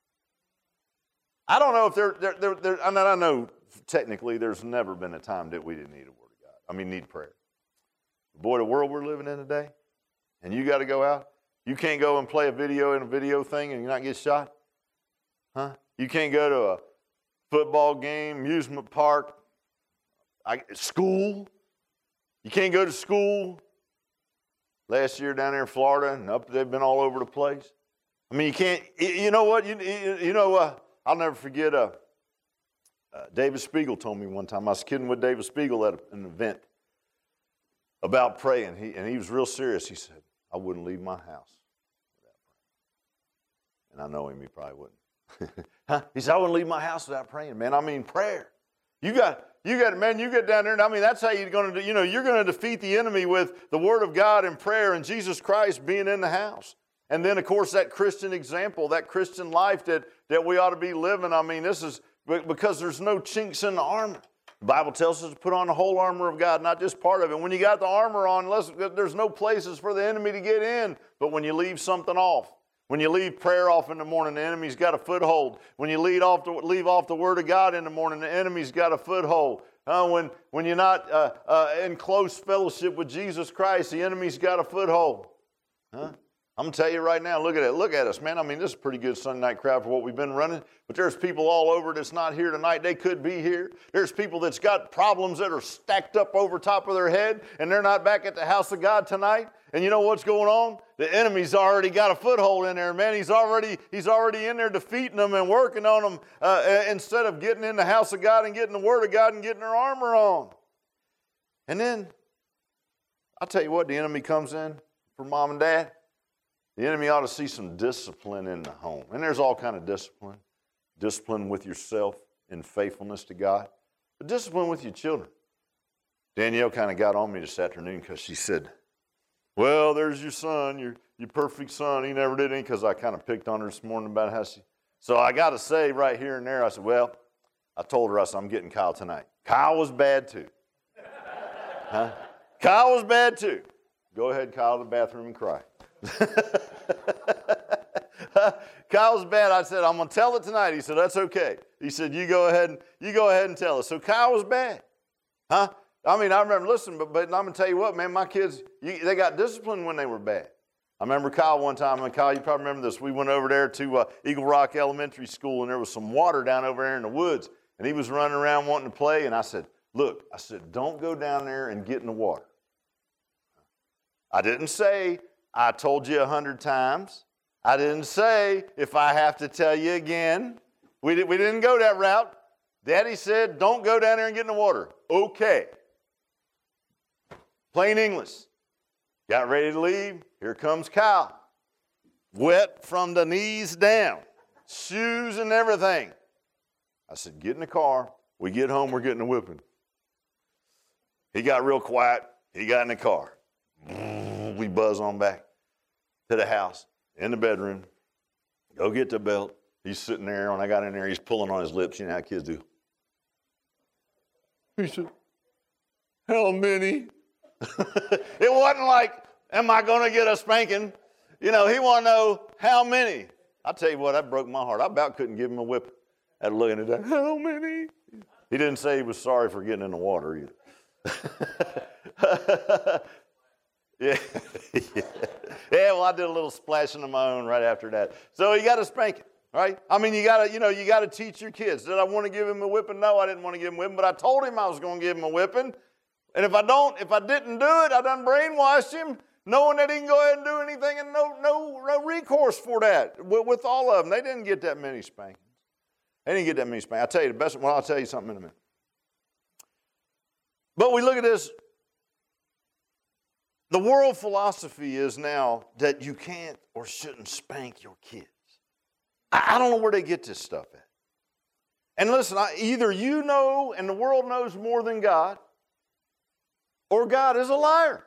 I don't know if I know technically there's never been a time that we didn't need a Word of God. I mean, need prayer. Boy, the world we're living in today, and you got to go out. You can't go and play a video thing and not get shot. You can't go to a football game, amusement park, school. You can't go to school. Last year down there in Florida, and they've been all over the place. I mean, you can't. You know what? I'll never forget. David Spiegel told me one time. I was kidding with David Spiegel at an event about praying, and he was real serious. He said, "I wouldn't leave my house without praying." And I know him; he probably wouldn't. He said, "I wouldn't leave my house without praying." Man, I mean, prayer. You get down there, and I mean, that's how you're going to do. You know, you're going to defeat the enemy with the Word of God and prayer and Jesus Christ being in the house. And then, of course, that Christian example, that Christian life that we ought to be living. I mean, this is because there's no chinks in the armor. The Bible tells us to put on the whole armor of God, not just part of it. When you got the armor on, there's no places for the enemy to get in. But when you leave something off, when you leave prayer off in the morning, the enemy's got a foothold. When you leave off the Word of God in the morning, the enemy's got a foothold. When you're not in close fellowship with Jesus Christ, the enemy's got a foothold. I'm going to tell you right now, look at it. Look at us, man. I mean, this is a pretty good Sunday night crowd for what we've been running. But there's people all over that's not here tonight. They could be here. There's people that's got problems that are stacked up over top of their head, and they're not back at the house of God tonight. And you know what's going on? The enemy's already got a foothold in there, man. He's already in there defeating them and working on them instead of getting in the house of God and getting the Word of God and getting their armor on. And then, I'll tell you what, the enemy comes in for mom and dad. The enemy ought to see some discipline in the home. And there's all kind of discipline. Discipline with yourself, in faithfulness to God. But discipline with your children. Danielle kind of got on me this afternoon because she said, well, there's your son, your perfect son. He never did anything, because I kind of picked on her this morning about how she. So I got to say right here and there, I said, well, I told her, I said, I'm getting Kyle tonight. Kyle was bad too. Huh? Kyle was bad too. Go ahead, Kyle, to the bathroom and cry. Kyle's bad. I said, I'm going to tell it tonight. He said, that's okay. He said, you go ahead and tell us. So Kyle was bad. Huh? I mean, I remember, listen, but I'm going to tell you what, man, my kids, they got disciplined when they were bad. I remember Kyle one time, and Kyle, you probably remember this. We went over there to Eagle Rock Elementary School, and there was some water down over there in the woods, and he was running around wanting to play, and I said, look, don't go down there and get in the water. I didn't say, I told you 100 times. I didn't say, if I have to tell you again. We didn't go that route. Daddy said, don't go down there and get in the water. Okay. Plain English. Got ready to leave. Here comes Kyle. Wet from the knees down. Shoes and everything. I said, get in the car. We get home, we're getting a whipping. He got real quiet. He got in the car. We buzz on back to the house, in the bedroom. Go get the belt. He's sitting there. When I got in there, he's pulling on his lips. You know how kids do. He said, how many? It wasn't like, am I going to get a spanking? You know, he wanted to know how many. I tell you what, that broke my heart. I about couldn't give him a whip. At looking at that, how many? He didn't say he was sorry for getting in the water either. Yeah. Well, I did a little splashing of my own right after that. So you got to spank it, right? I mean, you got to teach your kids. Did I want to give him a whipping? No, I didn't want to give him a whipping, but I told him I was going to give him a whipping. And if I didn't do it, I done brainwashed him, knowing that he can go ahead and do anything, and no recourse for that. With all of them, they didn't get that many spankings. They didn't get that many spankings. I'll tell you the best. Well, I'll tell you something in a minute. But we look at this. The world philosophy is now that you can't or shouldn't spank your kids. I don't know where they get this stuff at. And listen, either you know and the world knows more than God, or God is a liar.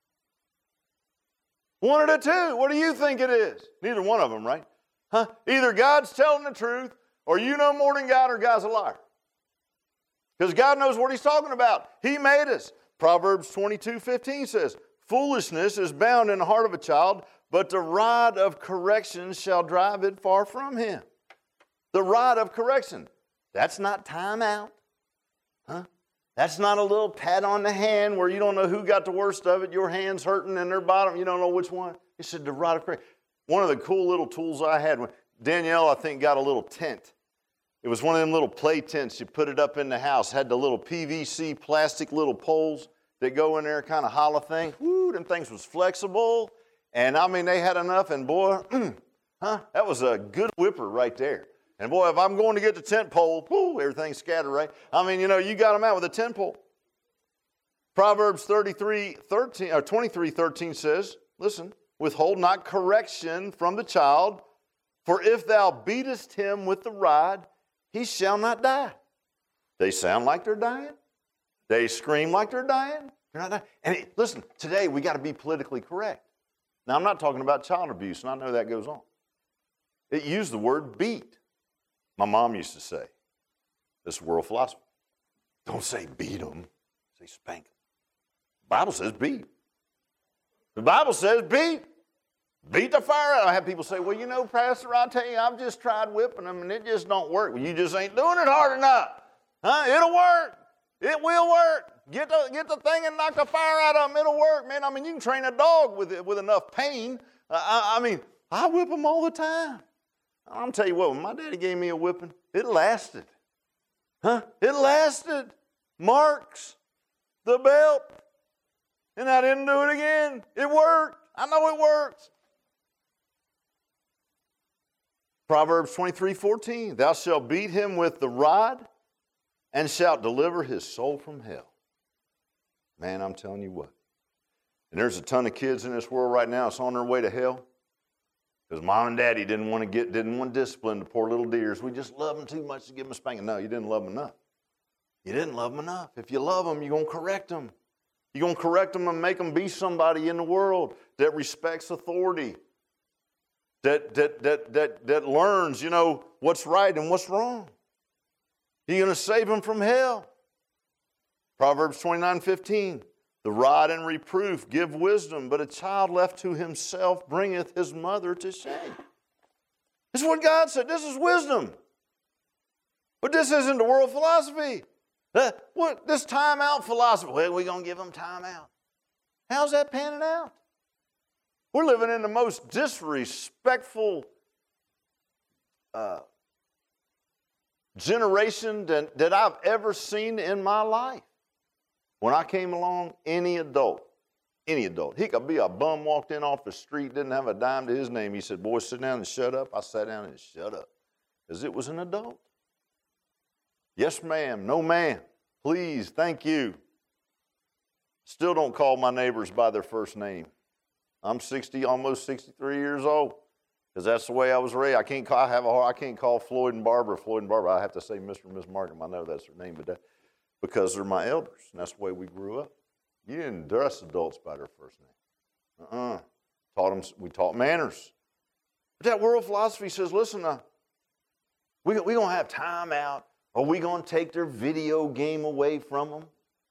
One of the two. What do you think it is? Neither one of them, right? Huh? Either God's telling the truth, or you know more than God, or God's a liar. Because God knows what he's talking about. He made us. Proverbs 22:15 says, foolishness is bound in the heart of a child, but the rod of correction shall drive it far from him. The rod of correction. That's not time out. Huh? That's not a little pat on the hand where you don't know who got the worst of it. Your hand's hurting and their bottom, you don't know which one. He said the rod of correction. One of the cool little tools I had, when Danielle, I think, got a little tent. It was one of them little play tents. You put it up in the house. Had the little PVC plastic little poles that go in there, kind of hollow thing. Woo, them things was flexible. And I mean, they had enough. And boy, that was a good whipper right there. And boy, if I'm going to get the tent pole, whoo, everything's scattered, right? I mean, you got them out with a tent pole. Proverbs 23:13 says, listen, withhold not correction from the child, for if thou beatest him with the rod, he shall not die. They sound like they're dying. They scream like they're dying. They're not dying. And listen, today we got to be politically correct. Now, I'm not talking about child abuse, and I know that goes on. It used the word beat. My mom used to say, this world philosophy, don't say beat them, say spank them. The Bible says beat. The Bible says beat. Beat the fire out. I have people say, well, Pastor, I'll tell you, I've just tried whipping them, and it just don't work. Well, you just ain't doing it hard enough. Huh? It'll work. It will work. Get the thing and knock the fire out of them. It'll work, man. I mean, you can train a dog with enough pain. I whip them all the time. I'm tell you what, when my daddy gave me a whipping, it lasted. Huh? It lasted. Marks, the belt, and I didn't do it again. It worked. I know it works. Proverbs 23:14, thou shalt beat him with the rod and shalt deliver his soul from hell. Man, I'm telling you what. And there's a ton of kids in this world right now that's on their way to hell Because mom and daddy didn't want to discipline the poor little dears. We just love them too much to give them a spanking. No, you didn't love them enough. You didn't love them enough. If you love them, you're going to correct them. You're going to correct them and make them be somebody in the world that respects authority, that learns, what's right and what's wrong. You're going to save them from hell. Proverbs 29:15. The rod and reproof give wisdom, but a child left to himself bringeth his mother to shame. This is what God said. This is wisdom. But this isn't the world philosophy. This time out philosophy. Well, we're going to give them time out. How's that panning out? We're living in the most disrespectful generation that I've ever seen in my life. When I came along, any adult, he could be a bum, walked in off the street, didn't have a dime to his name. He said, boy, sit down and shut up. I sat down and shut up because it was an adult. Yes, ma'am. No, ma'am. Please, thank you. Still don't call my neighbors by their first name. I'm almost 63 years old because that's the way I was raised. I can't call Floyd and Barbara Floyd and Barbara. I have to say Mr. and Miss Markham. I know that's their name, but because they're my elders, and that's the way we grew up. You didn't address adults by their first name. We taught manners. But that world philosophy says, listen, we're going to have time out. Are we going to take their video game away from them?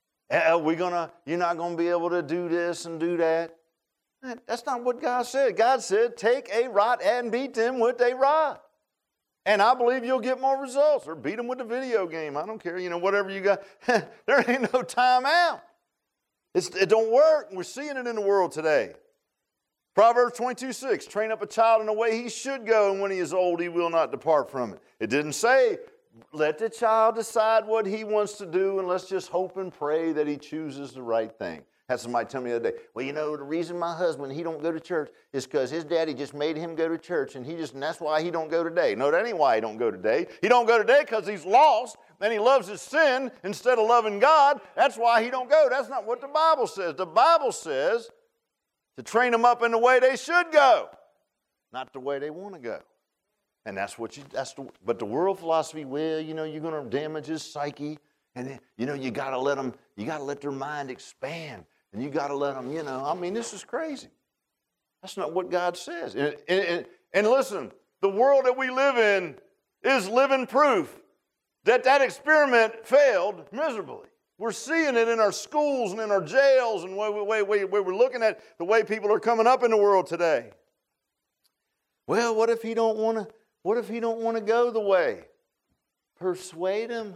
You're not going to be able to do this and do that. That's not what God said. God said, take a rod and beat them with a rod. And I believe you'll get more results. Or beat them with the video game. I don't care. Whatever you got. There ain't no time out. It don't work. We're seeing it in the world today. Proverbs 22:6. Train up a child in the way he should go, and when he is old, he will not depart from it. It didn't say, let the child decide what he wants to do, and let's just hope and pray that he chooses the right thing. Had somebody tell me the other day, well, the reason my husband, he don't go to church is because his daddy just made him go to church, and that's why he don't go today. No, that ain't why he don't go today. He don't go today because he's lost, and he loves his sin instead of loving God. That's why he don't go. That's not what the Bible says. The Bible says to train them up in the way they should go, not the way they want to go. And but the world philosophy, well, you're going to damage his psyche, and you got to let their mind expand. And you got to let them, this is crazy. That's not what God says. And listen, the world that we live in is living proof that experiment failed miserably. We're seeing it in our schools and in our jails and where we're looking at the way people are coming up in the world today. Well, what if he don't want to go the way? Persuade him.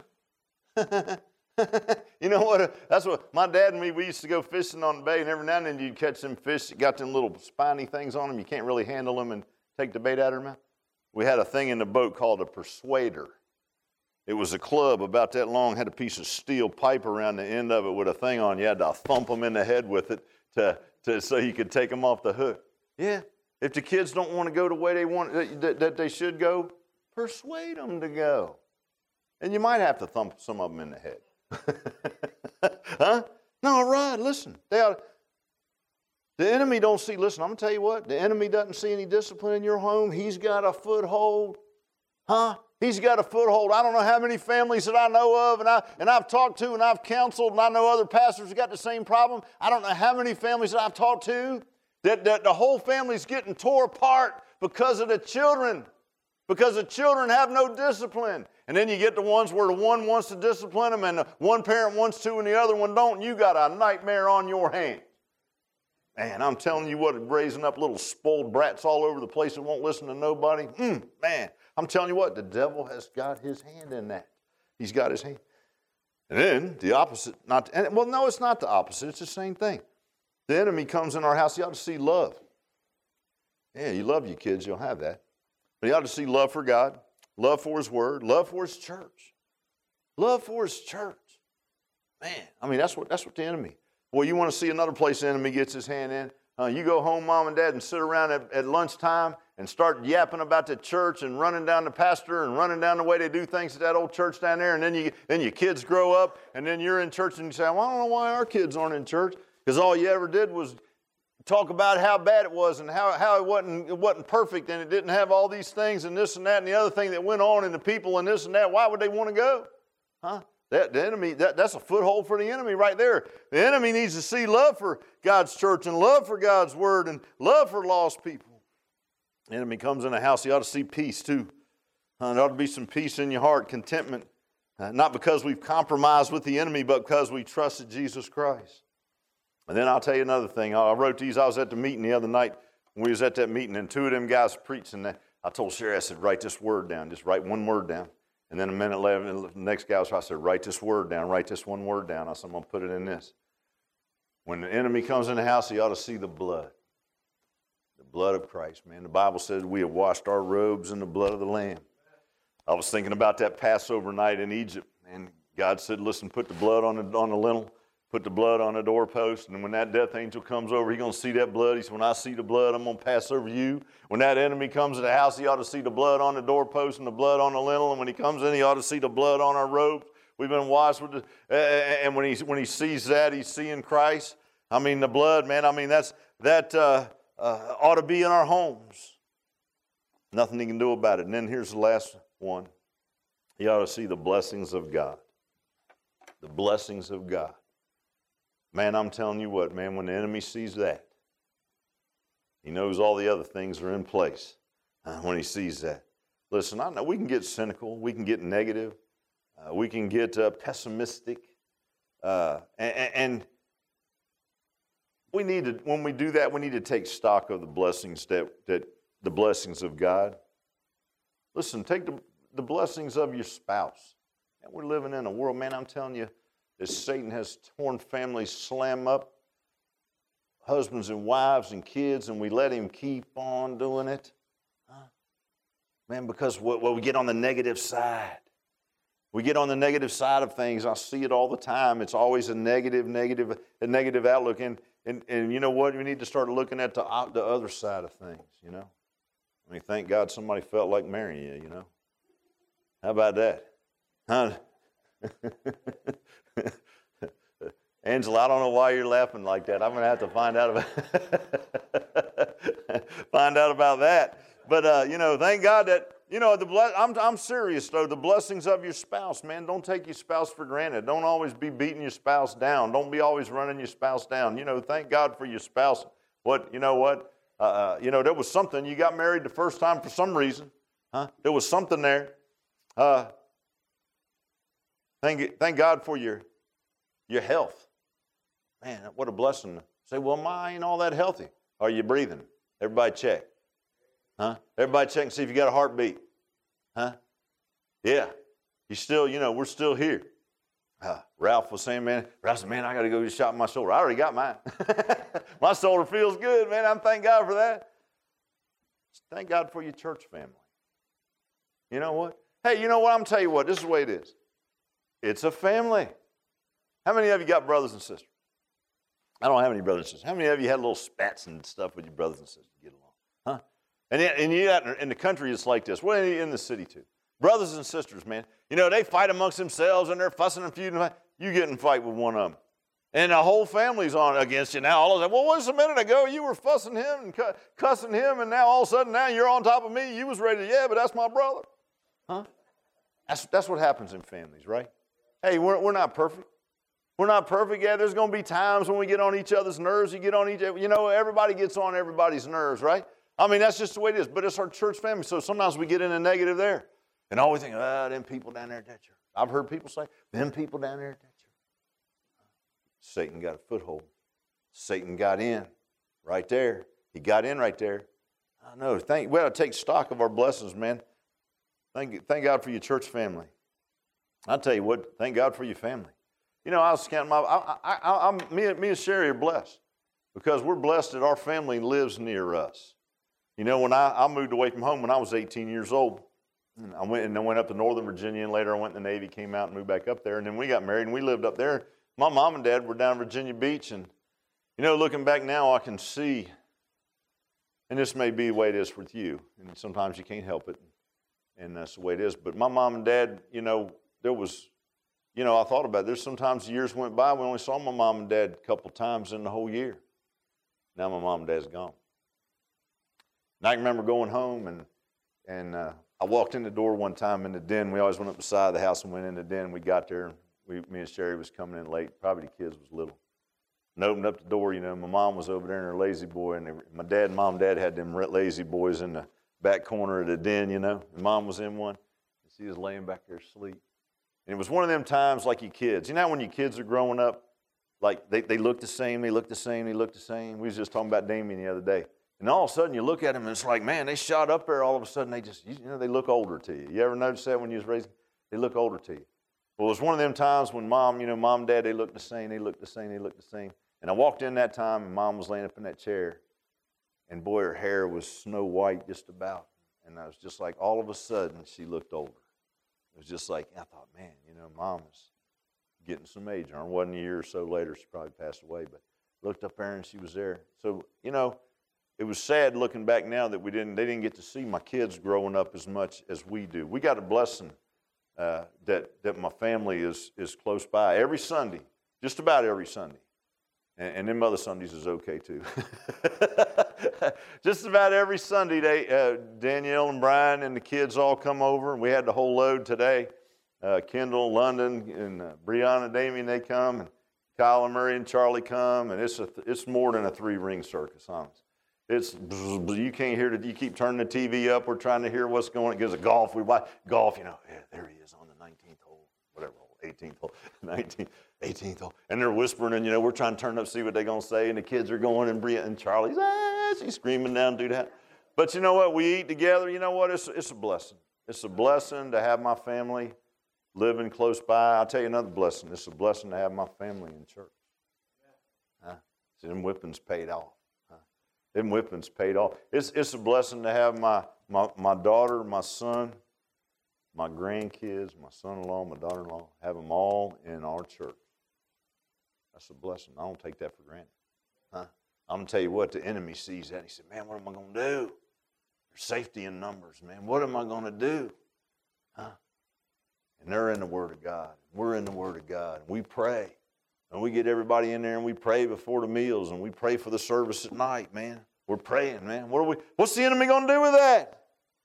You know what? That's what my dad and me, we used to go fishing on the bay, and every now and then you'd catch them fish that got them little spiny things on them. You can't really handle them and take the bait out of their mouth. We had a thing in the boat called a persuader. It was a club about that long, had a piece of steel pipe around the end of it with a thing on. You had to thump them in the head with it so you could take them off the hook. Yeah, if the kids don't want to go the way they want that they should go, persuade them to go. And you might have to thump some of them in the head. Huh? No, right, listen. The enemy don't see, listen, I'm going to tell you what, the enemy doesn't see any discipline in your home. He's got a foothold. Huh? He's got a foothold. I don't know how many families that I know of, and I've talked to, and I've counseled, and I know other pastors have got the same problem. I don't know how many families that I've talked to that the whole family's getting tore apart because of the children. Because the children have no discipline. And then you get the ones where the one wants to discipline them and the one parent wants to and the other one don't. You got a nightmare on your hands. Man, I'm telling you what, raising up little spoiled brats all over the place that won't listen to nobody. Man, I'm telling you what, the devil has got his hand in that. He's got his hand. And then the opposite, no, it's not the opposite. It's the same thing. The enemy comes in our house. You ought to see love. Yeah, you love your kids, you'll have that. But you ought to see love for God, love for His Word, love for His church. Love for His church. Man, that's what the enemy. Well, you want to see another place the enemy gets his hand in? You go home, mom and dad, and sit around at lunchtime and start yapping about the church and running down the pastor and running down the way they do things at that old church down there. And then your kids grow up, and then you're in church and you say, well, I don't know why our kids aren't in church. Because all you ever did was talk about how bad it was and how it wasn't perfect and it didn't have all these things and this and that and the other thing that went on in the people and this and that, why would they want to go? Huh? The enemy, that's a foothold for the enemy right there. The enemy needs to see love for God's church and love for God's word and love for lost people. The enemy comes in the house, he ought to see peace too. There ought to be some peace in your heart, contentment. Not because we've compromised with the enemy, but because we trusted Jesus Christ. And then I'll tell you another thing. I wrote these. I was at the meeting the other night. When we was at that meeting, and two of them guys preaching. I told Sherry, I said, write this word down. Just write one word down. And then a minute later, the next guy was, I said, write this word down. Write this one word down. I said, I'm going to put it in this. When the enemy comes in the house, he ought to see the blood. The blood of Christ, man. The Bible says we have washed our robes in the blood of the Lamb. I was thinking about that Passover night in Egypt, and God said, listen, put the blood on the lintel, put the blood on the doorpost, and when that death angel comes over, he's going to see that blood. He said, when I see the blood, I'm going to pass over you. When that enemy comes to the house, he ought to see the blood on the doorpost and the blood on the lintel, and when he comes in, he ought to see the blood on our robes. We've been washed with and when he sees that, he's seeing Christ. I mean, the blood, man, I mean, that ought to be in our homes. Nothing he can do about it. And then here's the last one. He ought to see the blessings of God. The blessings of God. Man, I'm telling you what, man, when the enemy sees that, he knows all the other things are in place when he sees that. Listen, I know we can get cynical. We can get negative. We can get pessimistic. And we need to, when we do that, we need to take stock of the blessings that the blessings of God. Listen, take the blessings of your spouse. And we're living in a world, man, I'm telling you, that Satan has torn families slam up, husbands and wives and kids, and we let him keep on doing it. Man, because we get on the negative side. We get on the negative side of things. I see it all the time. It's always a negative outlook. And you know what? We need to start looking at the other side of things, you know. I mean, thank God somebody felt like marrying you, you know. How about that? Huh? Angela, I don't know why you're laughing like that. I'm going to have to find out about that. But, you know, thank God that, you know, I'm serious, though. The blessings of your spouse, man, don't take your spouse for granted. Don't always be beating your spouse down. Don't be always running your spouse down. You know, thank God for your spouse. You know what? There was something. You got married the first time for some reason. There was something there. Thank God for your health. Man, what a blessing. Say, well, I ain't all that healthy. Are you breathing? Everybody check. Everybody check and see if you got a heartbeat. Yeah. You still, you know, we're still here. Ralph was saying, man, I got to go get a shot in my shoulder. I already got mine. My shoulder feels good, man. I'm thank God for that. Thank God for your church family. You know what? Hey, you know what? I'm going to tell you what. This is the way it is. It's a family. How many of you got brothers and sisters? I don't have any brothers and sisters. How many of you had little spats and stuff with your brothers and sisters to get along? And in the country, it's like this. Well, in the city, too. Brothers and sisters, man. You know, they fight amongst themselves, and they're fussing and feuding. You get in a fight with one of them. And the whole family's on against you now. All of a sudden, well, just a minute ago, you were fussing him and cussing him, and now all of a sudden, now you're on top of me. You was ready to, yeah, but that's my brother. That's what happens in families, right? Hey, we're not perfect. We're not perfect. Yeah, there's going to be times when we get on each other's nerves. Everybody gets on everybody's nerves, right? I mean, that's just the way it is. But it's our church family, so sometimes we get in a negative there. And all we think, them people down there at that church. I've heard people say, them people down there at that church. Satan got a foothold. Satan got in right there. He got in right there. I know. We ought to take stock of our blessings, man. Thank God for your church family. I'll tell you what, thank God for your family. You know, I was counting me and Sherry are blessed because we're blessed that our family lives near us. You know, when I moved away from home when I was 18 years old, I went up to Northern Virginia, and later I went in the Navy, came out and moved back up there, and then we got married and we lived up there. My mom and dad were down in Virginia Beach, and you know, looking back now, I can see, and this may be the way it is with you, and sometimes you can't help it, and that's the way it is. But my mom and dad, you know, there was, you know, I thought about it. There's sometimes years went by, we only saw my mom and dad a couple times in the whole year. Now my mom and dad's gone. And I remember going home, and I walked in the door one time in the den. We always went up the side of the house and went in the den. We got there, and me and Sherry was coming in late. Probably the kids was little. And opened up the door, my mom was over there in her lazy boy, and my dad and mom and dad had them lazy boys in the back corner of the den, and mom was in one, and she was laying back there asleep. And it was one of them times like your kids. You know how when your kids are growing up, like they look the same, they look the same, they look the same? We was just talking about Damien the other day. And all of a sudden you look at them and it's like, man, they shot up there all of a sudden. They just, they look older to you. You ever notice that when you was raising? They look older to you. Well, it was one of them times when mom and dad, they looked the same, they looked the same, they looked the same. And I walked in that time and mom was laying up in that chair. And boy, her hair was snow white just about. And I was just like, all of a sudden she looked older. It was just like, I thought, man, mom is getting some age. It wasn't a year or so later, she probably passed away, but looked up there and she was there. So, it was sad looking back now that they didn't get to see my kids growing up as much as we do. We got a blessing that my family is close by every Sunday, just about every Sunday. And them other Sundays is okay too. Just about every Sunday, Danielle and Brian and the kids all come over. And we had the whole load today. Kendall, London, and Brianna, Damien, they come. And Kyle and Murray and Charlie come. And it's more than a three-ring circus, honestly. You can't hear it. You keep turning the TV up. We're trying to hear what's going on. It gives a golf. We watch golf, yeah, there he is on the 19th hole, whatever hole, 18th hole, 19th, 18th hole. And they're whispering, and, we're trying to turn up, see what they're going to say. And the kids are going, and Bria and Charlie's, she's screaming down, do that. But you know what? We eat together. You know what? It's a blessing. It's a blessing to have my family living close by. I'll tell you another blessing. It's a blessing to have my family in church. See, them whippings paid off. Them whippings paid off. It's a blessing to have my daughter, my son, my grandkids, my son-in-law, my daughter-in-law, have them all in our church. That's a blessing. I don't take that for granted. I'm going to tell you what, the enemy sees that. He said, man, what am I going to do? There's safety in numbers, man. What am I going to do? And they're in the Word of God. We're in the Word of God. We pray. And we get everybody in there and we pray before the meals and we pray for the service at night, man. We're praying, man. What's the enemy going to do with that?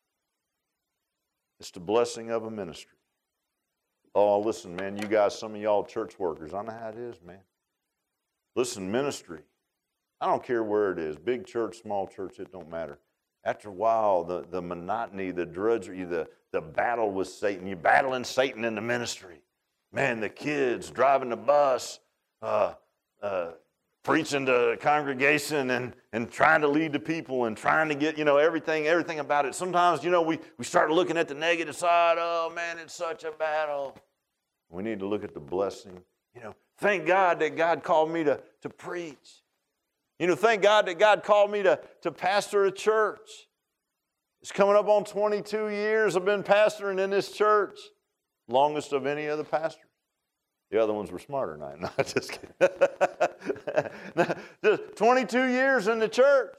It's the blessing of a ministry. Oh, listen, man, you guys, some of y'all church workers, I know how it is, man. Listen, ministry, I don't care where it is, big church, small church, it don't matter. After a while, the monotony, the drudgery, the battle with Satan, you're battling Satan in the ministry. Man, the kids driving the bus, preaching to the congregation and trying to lead the people and trying to get, everything about it. Sometimes, we start looking at the negative side. Oh, man, it's such a battle. We need to look at the blessing. Thank God that God called me to preach. Thank God that God called me to pastor a church. It's coming up on 22 years I've been pastoring in this church. Longest of any other pastors. The other ones were smarter than I am. No, just kidding. Just 22 years in the church.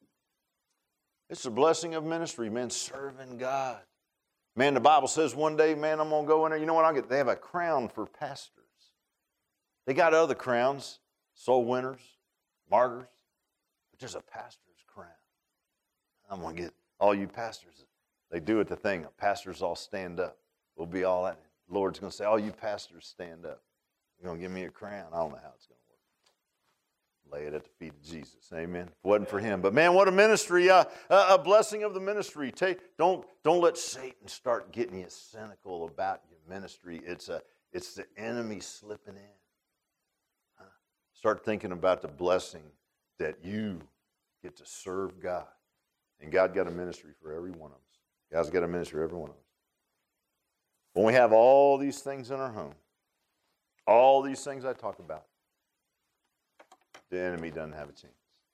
It's the blessing of ministry, man, serving God. Man, the Bible says one day, man, I'm going to go in there. You know what I'll get? They have a crown for pastors. They got other crowns, soul winners, martyrs, but there's a pastor's crown. I'm going to get all you pastors. They do it the thing. Pastors all stand up. We'll be all that. The Lord's going to say, all you pastors stand up. You're going to give me a crown. I don't know how it's going to work. Lay it at the feet of Jesus. Amen. If it wasn't for him. But man, what a ministry. A blessing of the ministry. Don't let Satan start getting you cynical about your ministry. It's the enemy slipping in. Start thinking about the blessing that you get to serve God. And God got a ministry for every one of us. God's got a ministry for every one of us. When we have all these things in our home, all these things I talk about, the enemy doesn't have a chance.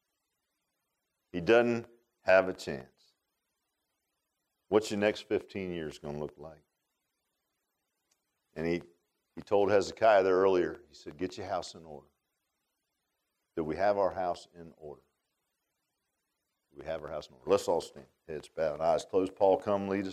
He doesn't have a chance. What's your next 15 years going to look like? And he told Hezekiah there earlier, he said, get your house in order. Do we have our house in order? Do we have our house in order? Let's all stand. Heads bowed, eyes closed. Paul, come lead us.